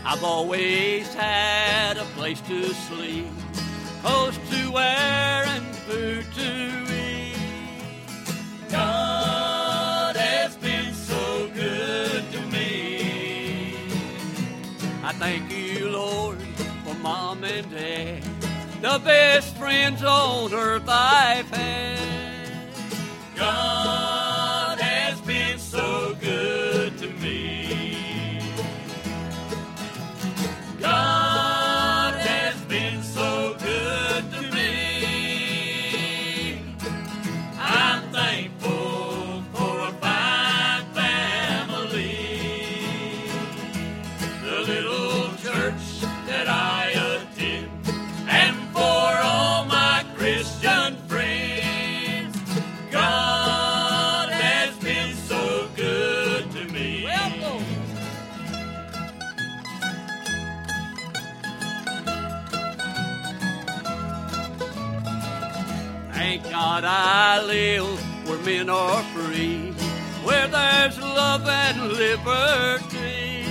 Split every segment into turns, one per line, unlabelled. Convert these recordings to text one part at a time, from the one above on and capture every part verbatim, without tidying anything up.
I've always had a place to sleep, clothes to wear and food to eat. God has been so good to me. I thank you, Lord, for Mom and Dad, the best friends on earth I've had. God has been so good to me. God has been so good to me. I'm thankful for a fine family. The little church that I attend, and for all my Christian friends, God has been so good to me. Well, thank God I live where men are free, where there's love and liberty.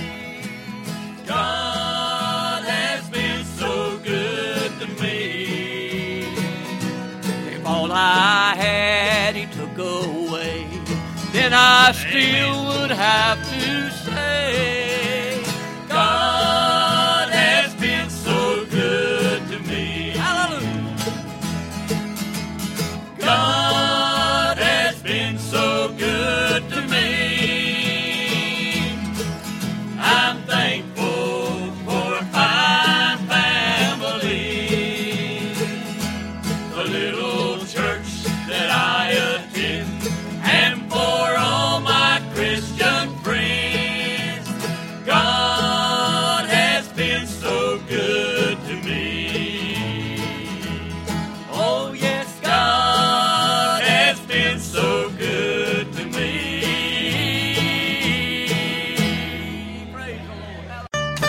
God has been so good to me. If all I had He took away, then I still would have to say, God has been so good to me. Hallelujah. God has been so good to me. I'm thankful for a fine family, the little church that I attend, and for all my Christian friends. God has been so good to me. Oh yes, God has been so good to me. Praise the Lord.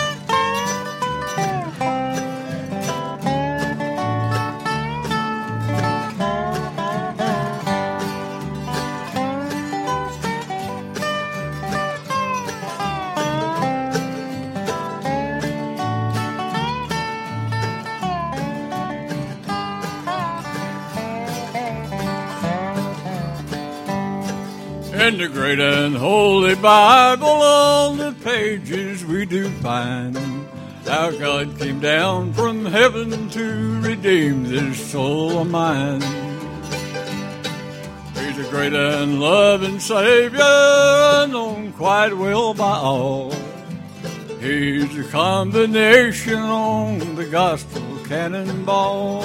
In the great and holy Bible, on the pages we do find how God came down from heaven to redeem this soul of mine. He's a great and loving Savior, known quite well by all. He's a combination on the gospel cannonball.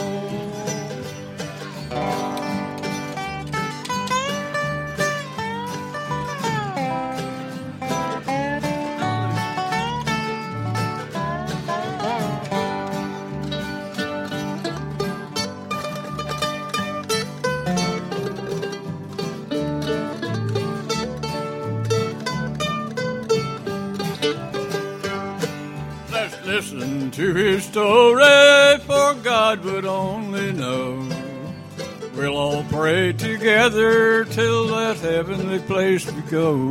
Listen to his story, for God would only know. We'll all pray together till that heavenly place we go.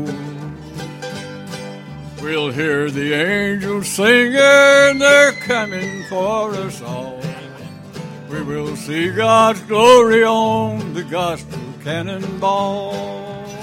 We'll hear the angels singing, they're coming for us all. We will see God's glory on the gospel cannonball.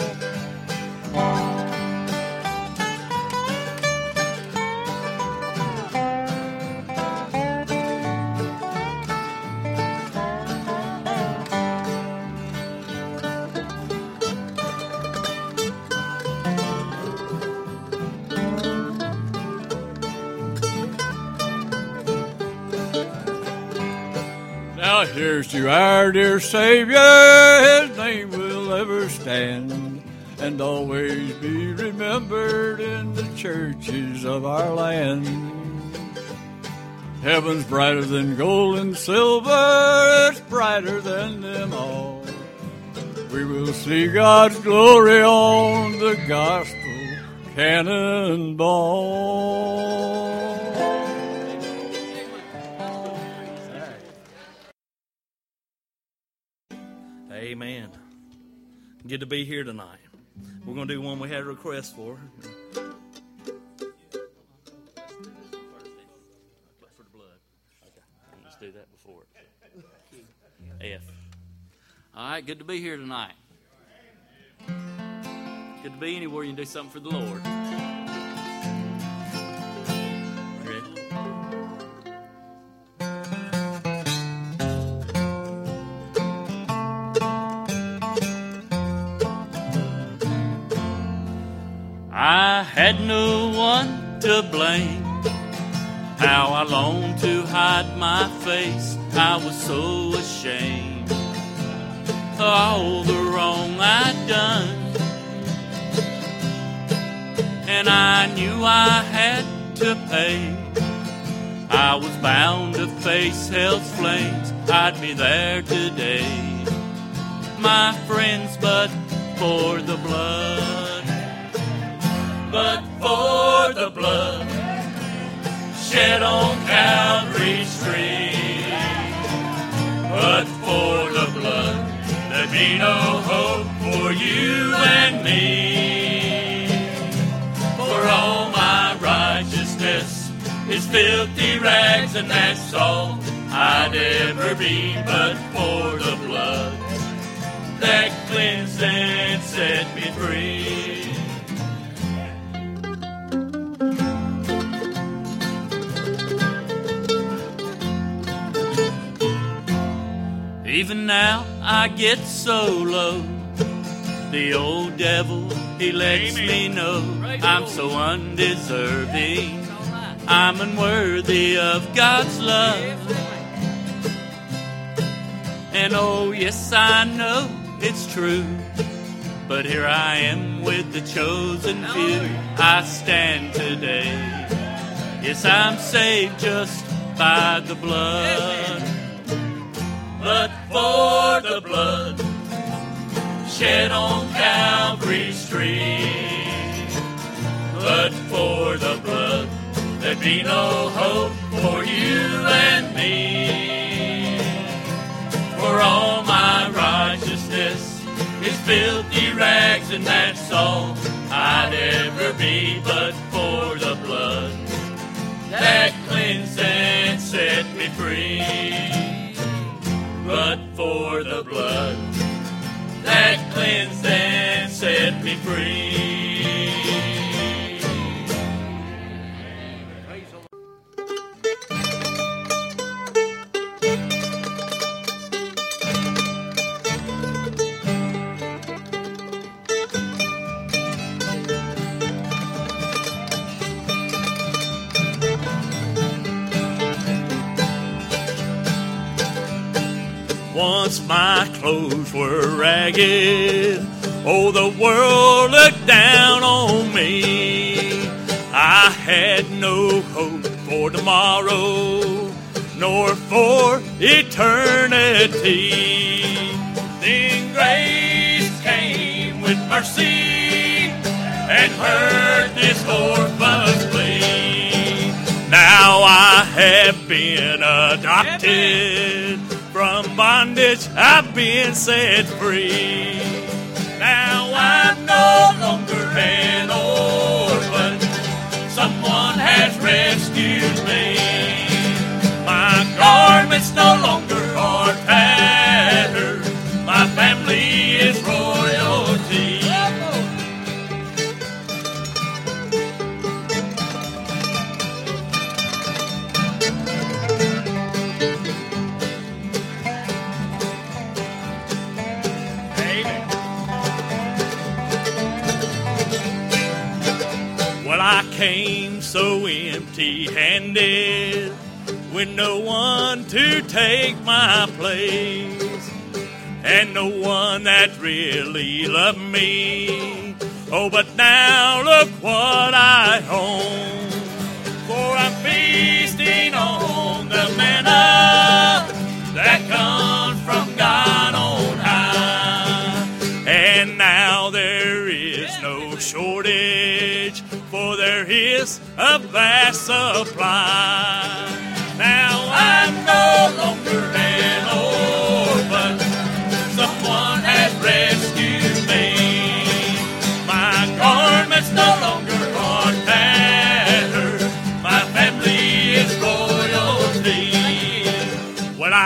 Now here's to our dear Savior, his name will ever stand, and always be remembered in the churches of our land. Heaven's brighter than gold and silver, it's brighter than them all. We will see God's glory on the gospel cannonball.
Amen. Good to be here tonight. We're going to do one we had a request for. for it. F.
All right, good to be here tonight. Good to be anywhere you can do something for the Lord.
Ready?
I had no one to blame. How I longed to hide my face. I was so ashamed of all the wrong I'd done. And I knew I had to pay. I was bound to face hell's flames. I'd be there today, my friends, but for the blood. But for the blood shed on Calvary's tree. But for the blood, there'd be no hope for you and me. For all my righteousness is filthy rags, and that's all I'd ever be. But for the blood that cleansed and set me free. Even now I get so low, the old devil, he lets Amen. me know I'm so undeserving, I'm unworthy of God's love. And oh yes, I know it's true, but here I am with the chosen few. I stand today, yes, I'm saved just by the blood. But for the blood shed on Calvary's tree. But for the blood, there'd be no hope for you and me. For all my righteousness is filthy rags, and that's all I'd ever be. But for the blood that cleansed and set me free. But for the blood that cleansed and set me free. Once my clothes were ragged, oh, the world looked down on me. I had no hope for tomorrow, nor for eternity. Then grace came with mercy and heard this orphan's plea. Now I have been adopted. From bondage I've been set free. Now I'm no longer an orphan. Someone has rescued me. My garments no longer are tattered. My family is royalty. I came so empty-handed, with no one to take my place, and no one that really loved me. Oh, but now look what I own, for I'm feasting on the manna that comes from God on high. And now there is no shortage, for there is a vast supply. Now I'm no longer an orphan. Someone has rescued me. My garments no longer are tattered. My family is royalty. Well,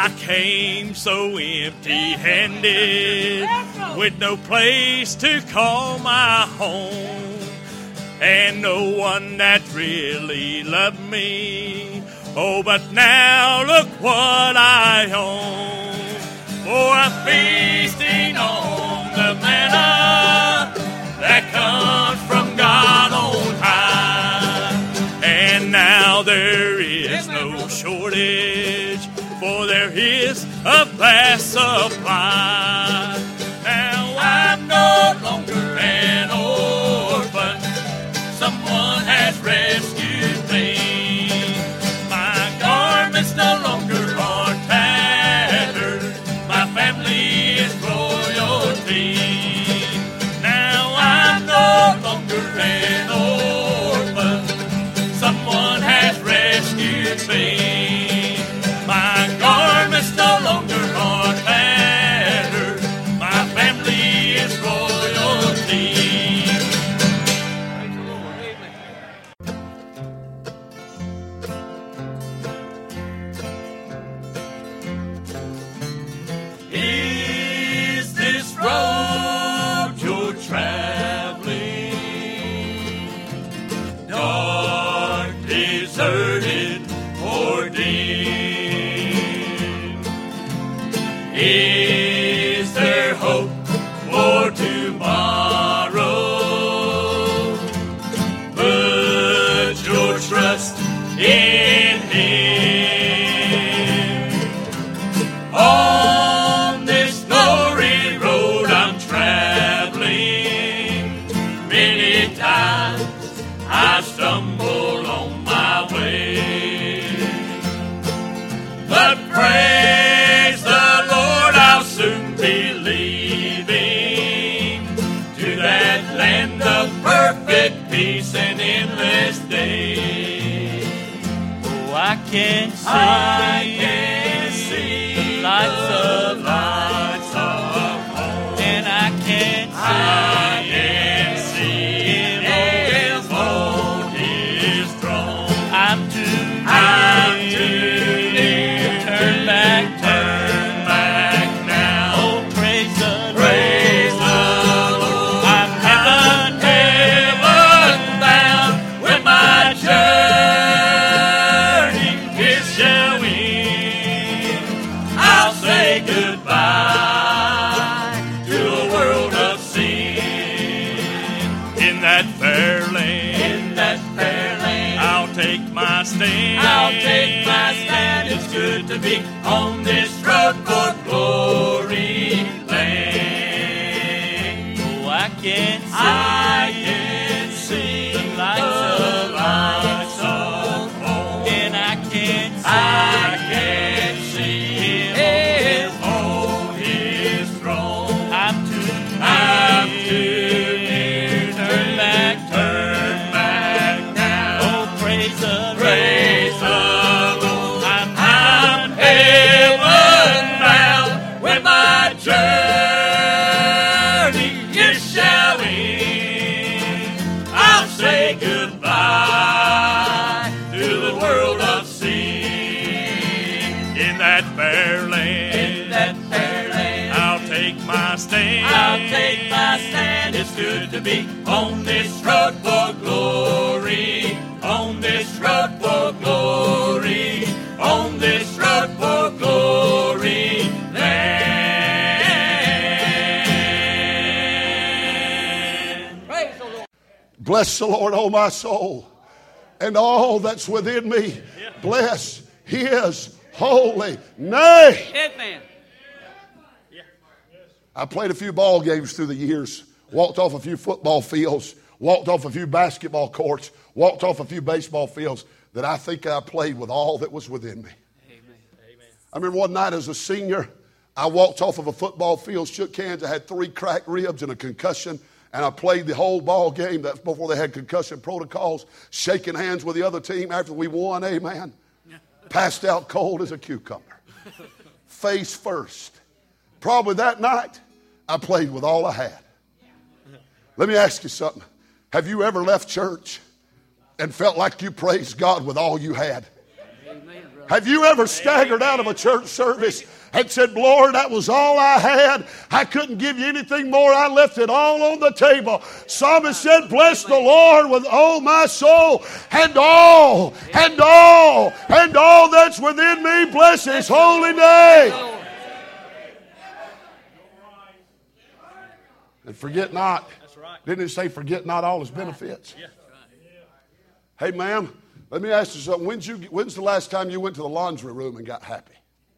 stranded with no place to call my home, and no one that really loved me. Oh, but now look what I own. Oh, I'm feasting on the manna that comes from God on high. And now there is no shortage, for there is a vast supply. Now I'm no longer an orphan. Someone has rescued me. My garments no longer are tattered. My family is royalty. Now I'm no longer an orphan. Someone has rescued me. My garments no longer are tattered. My family is royalty. Praise the Lord. Amen. Is this road you're traveling dark, deserted, or dim? Is there hope for tomorrow? Put your trust in Him. On this glory road I'm traveling, many times I stumble on my way. But praise the Lord, I'll soon be leaving to that land of perfect peace and endless day. Oh, I can see, I can see the lights of lights of home, and I can see, I can see Him on His throne. I'm too, I'm too near. Turn back, turn back now. Oh, praise the Lord. Praise the Lord. I'm heaven, heaven bound when my journey is showing. I'll say goodbye to a world of sin. In that fair land, in that fair land, I'll take my stand. I'll take my stand. It's good to be on this road for glory land. Oh, I can see, I can see the lights of lights of home, and I can see, I can see Him on His throne. I'm too, I'm too near. Turn back, turn back now. Oh, praise the Lord. Praise the Lord. I'm, I'm heaven bound when my journey is showing. I'll say goodbye to the world of sin. In that fair land, in that fair land, I'll take my stand. I'll take my stand. It's good to be on this road for glory. On this road for glory. On this road for glory land. Praise the Lord.
Bless the Lord, O my soul, and all that's within me. Bless His holy name.
Amen.
I played a few ball games through the years, walked off a few football fields, walked off a few basketball courts, walked off a few baseball fields that I think I played with all that was within me.
Amen.
I remember one night as a senior, I walked off of a football field, shook hands. I had three cracked ribs and a concussion, and I played the whole ball game. That's before they had concussion protocols, shaking hands with the other team after we won, amen. Passed out cold as a cucumber. Face first. Probably that night, I played with all I had. Let me ask you something. Have you ever left church and felt like you praised God with all you had?
Amen, brother.
Have you ever staggered out of a church service and said, Lord, that was all I had. I couldn't give you anything more. I left it all on the table. Psalmist said, bless the Lord with all my soul, and all, and all, and all that's within me. Bless his holy name. And forget not. Didn't it say forget not all his benefits? Hey, ma'am, let me ask you something. When's, you, when's the last time you went to the laundry room and got happy?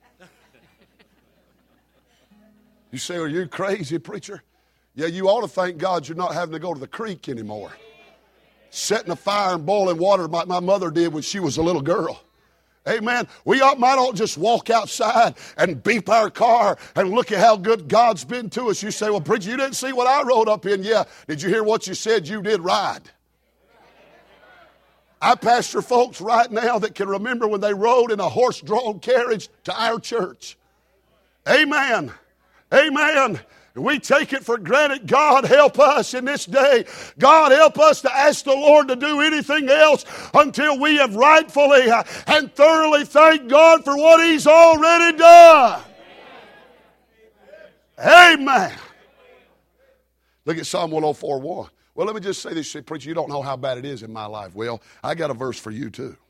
You say, are you crazy, preacher? Yeah, you ought to thank God you're not having to go to the creek anymore. Setting a fire and boiling water like my mother did when she was a little girl. Amen. We ought, might all just walk outside and beep our car and look at how good God's been to us. You say, well, preacher, you didn't see what I rode up in. Yeah. Did you hear what you said? You did ride. I pastor folks right now that can remember when they rode in a horse-drawn carriage to our church. Amen. Amen. We take it for granted. God help us in this day. God help us to ask the Lord to do anything else until we have rightfully and thoroughly thanked God for what he's already done. Amen. Look at Psalm one oh four one. Well, let me just say this, preacher, you don't know how bad it is in my life. Well, I got a verse for you too.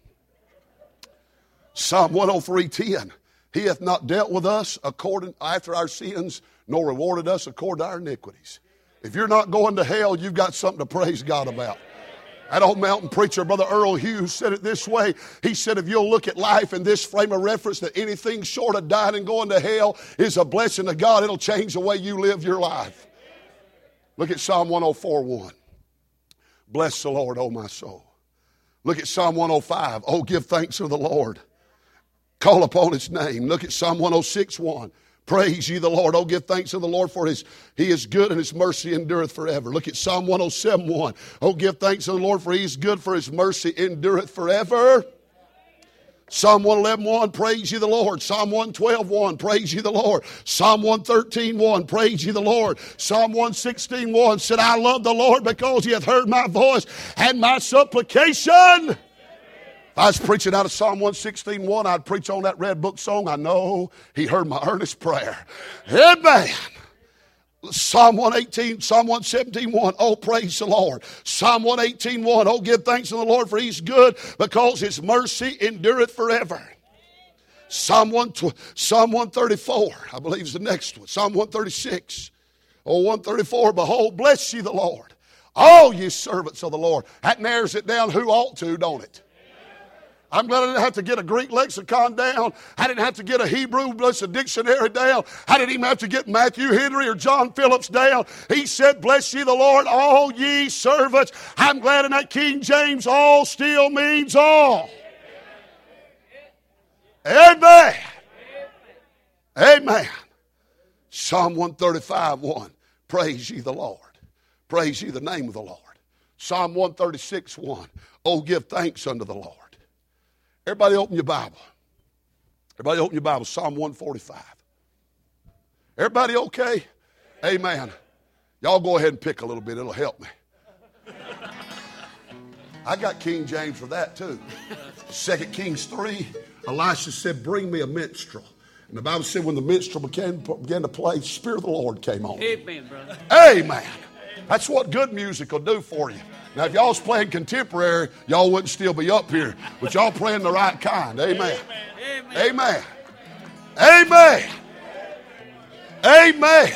Psalm one oh three ten. He hath not dealt with us according after our sins, nor rewarded us according to our iniquities. If you're not going to hell, you've got something to praise God about. That old mountain preacher, Brother Earl Hughes, said it this way. He said, if you'll look at life in this frame of reference, that anything short of dying and going to hell is a blessing to God. It'll change the way you live your life. Look at Psalm one oh four one. Bless the Lord, O my soul. Look at Psalm one oh five. Oh, give thanks to the Lord. Call upon his name. Look at Psalm one oh six one. Praise ye the Lord. Oh, give thanks to the Lord, for his he is good and his mercy endureth forever. Look at Psalm one oh seven one. Oh, give thanks to the Lord, for he is good, for his mercy endureth forever. Psalm one eleven one, praise ye the Lord. Psalm one twelve one, praise ye the Lord. Psalm one thirteen one, praise ye the Lord. Psalm one sixteen one said, I love the Lord because he hath heard my voice and my supplication. If I was preaching out of Psalm one sixteen one, I'd preach on that Red Book song. I know he heard my earnest prayer. Amen. Psalm one eighteen, Psalm one seventeen one, oh, praise the Lord. Psalm one eighteen one, oh, give thanks to the Lord, for he's good, because his mercy endureth forever. Psalm one, Psalm one thirty-four, I believe is the next one. Psalm one thirty-six, oh, one thirty-four, behold, bless ye the Lord, all ye servants of the Lord. That narrows it down who ought to, don't it? I'm glad I didn't have to get a Greek lexicon down. I didn't have to get a Hebrew dictionary down. I didn't even have to get Matthew Henry or John Phillips down. He said, bless ye the Lord, all ye servants. I'm glad in that King James, all still means all. Amen. Amen. Psalm one thirty-five one, praise ye the Lord. Praise ye the name of the Lord. Psalm one thirty-six one, oh, give thanks unto the Lord. Everybody open your Bible. Everybody open your Bible. Psalm one forty-five. Everybody okay? Amen. Y'all go ahead and pick a little bit. It'll help me. I got King James for that too. Second Kings three, Elisha said, bring me a minstrel. And the Bible said when the minstrel began, began to play, the Spirit of the Lord came on him.
Amen, brother.
Amen. That's what good music will do for you. Now, if y'all was playing contemporary, y'all wouldn't still be up here. But y'all playing the right kind. Amen. Amen. Amen. Amen.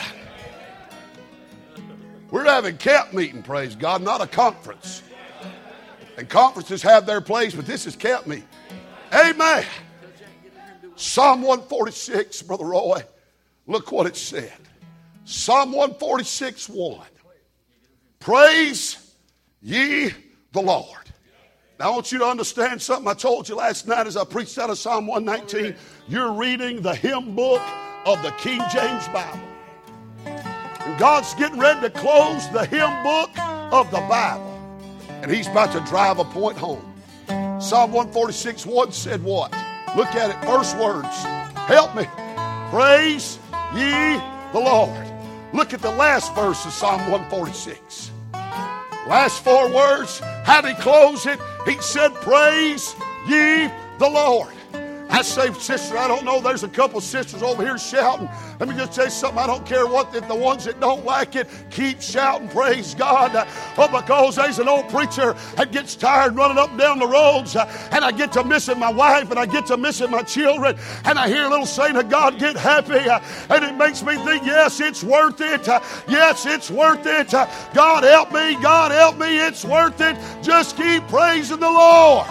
We're having camp meeting, praise God, not a conference. And conferences have their place, but this is camp meeting. Amen. Psalm one forty-six, Brother Roy, look what it said. Psalm one forty-six one. Praise ye the Lord. Now I want you to understand something I told you last night as I preached out of Psalm one nineteen. You're reading the hymn book of the King James Bible. And God's getting ready to close the hymn book of the Bible. And he's about to drive a point home. Psalm one forty-six one said what? Look at it. First words. Help me. Praise ye the Lord. Look at the last verse of Psalm one forty-six. Last four words, how did he close it? He said, praise ye the Lord. I say, sister, I don't know, there's a couple sisters over here shouting. Let me just tell you something. I don't care what, if the ones that don't like it, keep shouting, praise God. Uh, oh, because there's an old preacher that gets tired running up and down the roads, uh, and I get to missing my wife, and I get to missing my children, and I hear a little saying of God, get happy, uh, and it makes me think, yes, it's worth it. Uh, yes, it's worth it. Uh, God help me, God help me, it's worth it. Just keep praising the Lord.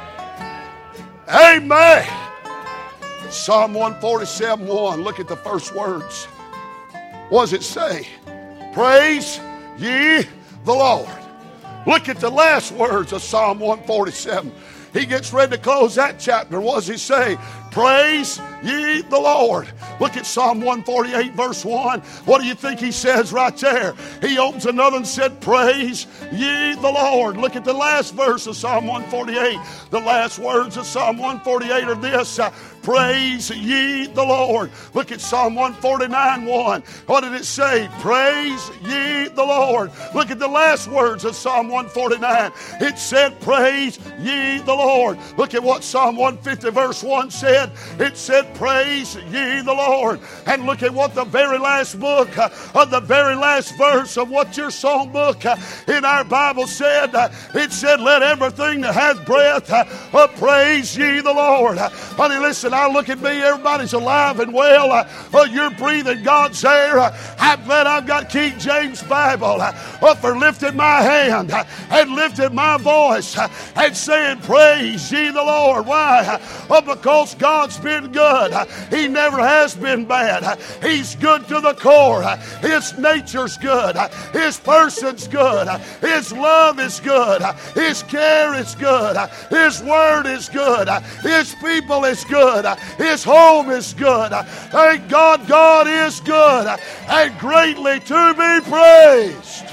Amen. Psalm one forty-seven, one. Look at the first words. What does it say? Praise ye the Lord. Look at the last words of Psalm one forty-seven. He gets ready to close that chapter. What does he say? Praise ye the Lord. Look at Psalm one forty-eight, verse one. What do you think he says right there? He opens another and said, praise ye the Lord. Look at the last verse of Psalm one forty-eight. The last words of Psalm one forty-eight are this. Uh, Praise ye the Lord. Look at Psalm one forty-nine, one. What did it say? Praise ye the Lord. Look at the last words of Psalm one forty-nine. It said, praise ye the Lord. Look at what Psalm one fifty, verse one said. It said, praise ye the Lord. And look at what the very last book, uh, of the very last verse of what your song book uh, in our Bible said. Uh, it said, let everything that hath breath uh, uh, praise ye the Lord. Uh, honey, listen. I look at me, everybody's alive and well. Uh, uh, you're breathing God's air. Uh, I'm glad I've got King James Bible uh, uh, for lifting my hand uh, and lifting my voice uh, and saying, praise ye the Lord. Why? Uh, because God's been good. Uh, he never has been bad. Uh, he's good to the core. Uh, his nature's good. Uh, his person's good. Uh, his love is good. Uh, his care is good. Uh, his word is good. Uh, his people is good. His home is good. Thank God, God is good and greatly to be praised.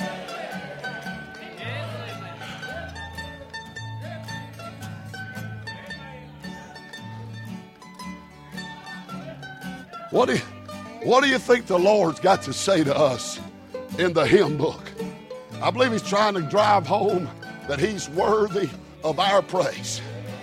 What do you, what do you think the Lord's got to say to us in the hymn book? I believe he's trying to drive home that he's worthy of our praise.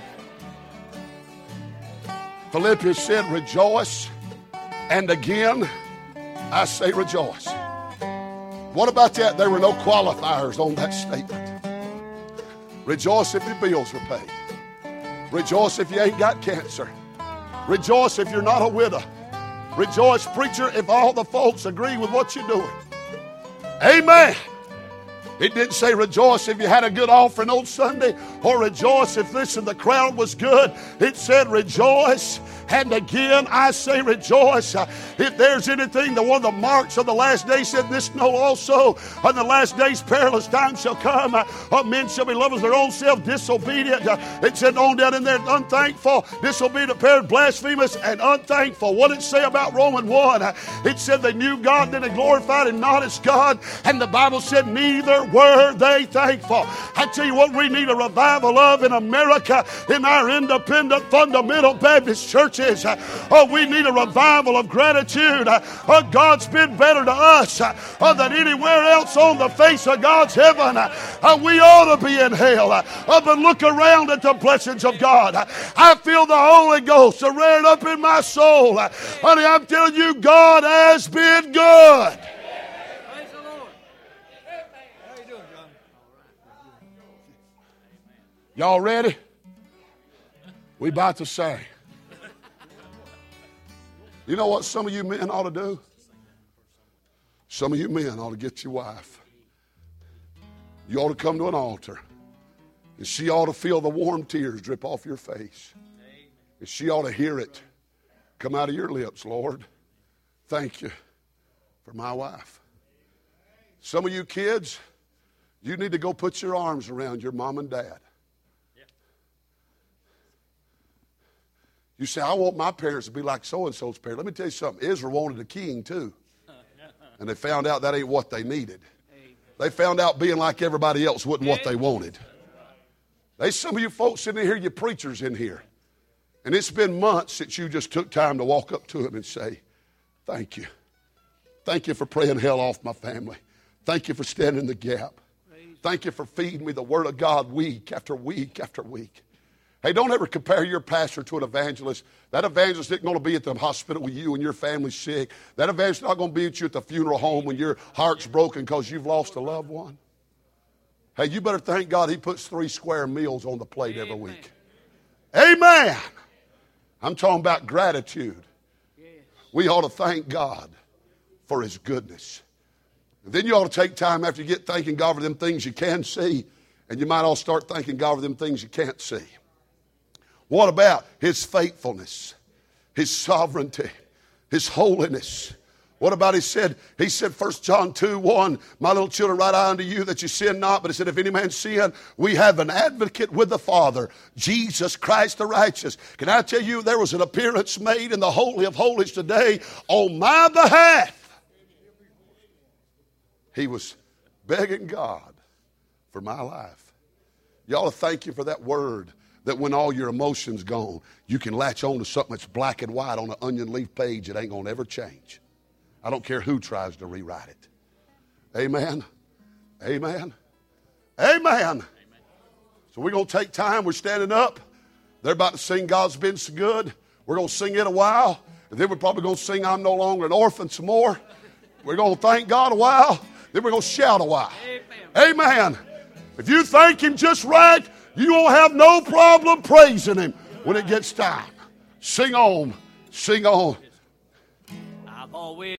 Philippians said, rejoice, and again I say rejoice. What about that? There were no qualifiers on that statement. Rejoice if your bills are paid. Rejoice if you ain't got cancer. Rejoice if you're not a widow. Rejoice, preacher, if all the folks agree with what you're doing. Amen. It didn't say rejoice if you had a good offering on Sunday, or rejoice if, listen, the crowd was good. It said rejoice, and again I say rejoice. Uh, if there's anything, the one of the marks of the last day said this, know also, on the last days perilous times shall come. Uh, uh, men shall be lovers of their own self, disobedient. Uh, it said on down in there, unthankful, disobedient, parent, blasphemous, and unthankful. What did it say about Romans one? Uh, it said they knew God, then they glorified Him not as God, and the Bible said neither were they thankful. I tell you what we need a revival of in America, in our independent fundamental Baptist churches. Oh, we need a revival of gratitude. Oh, God's been better to us oh, than anywhere else on the face of God's heaven. Oh, we ought to be in hell. Oh, but look around at the blessings of God. I feel the Holy Ghost rearing up in my soul. Honey, I'm telling you, God has been good. Y'all ready? We about to sing. You know what some of you men ought to do? Some of you men ought to get your wife. You ought to come to an altar. And she ought to feel the warm tears drip off your face. And she ought to hear it come out of your lips, Lord. Thank you for my wife. Some of you kids, you need to go put your arms around your mom and dad. You say, I want my parents to be like so-and-so's parents. Let me tell you something. Israel wanted a king too. And they found out that ain't what they needed. They found out being like everybody else wasn't what they wanted. There's some of you folks sitting in here, you preachers in here. And it's been months since you just took time to walk up to them and say, thank you. Thank you for praying hell off my family. Thank you for standing in the gap. Thank you for feeding me the Word of God week after week after week. Hey, don't ever compare your pastor to an evangelist. That evangelist isn't going to be at the hospital with you when your family's sick. That evangelist is not going to be at you at the funeral home when your heart's broken because you've lost a loved one. Hey, you better thank God he puts three square meals on the plate every week. Amen. I'm talking about gratitude. We ought to thank God for his goodness. And then you ought to take time after you get thanking God for them things you can see, and you might all start thanking God for them things you can't see. What about his faithfulness, his sovereignty, his holiness? What about he said, he said, First John two one, my little children, write I unto you that you sin not. But he said, if any man sin, we have an advocate with the Father, Jesus Christ the righteous. Can I tell you, there was an appearance made in the Holy of Holies today on my behalf. He was begging God for my life. Y'all thank you for that word, that when all your emotions gone, you can latch on to something that's black and white on an onion leaf page that ain't going to ever change. I don't care who tries to rewrite it. Amen. Amen. Amen. So we're going to take time. We're standing up. They're about to sing God's Been So Good. We're going to sing it a while. And then we're probably going to sing I'm No Longer an Orphan some more. We're going to thank God a while. Then we're going to shout a while. Amen. Amen. If you thank him just right, you won't have no problem praising him when it gets time. Sing on. Sing on.
I've always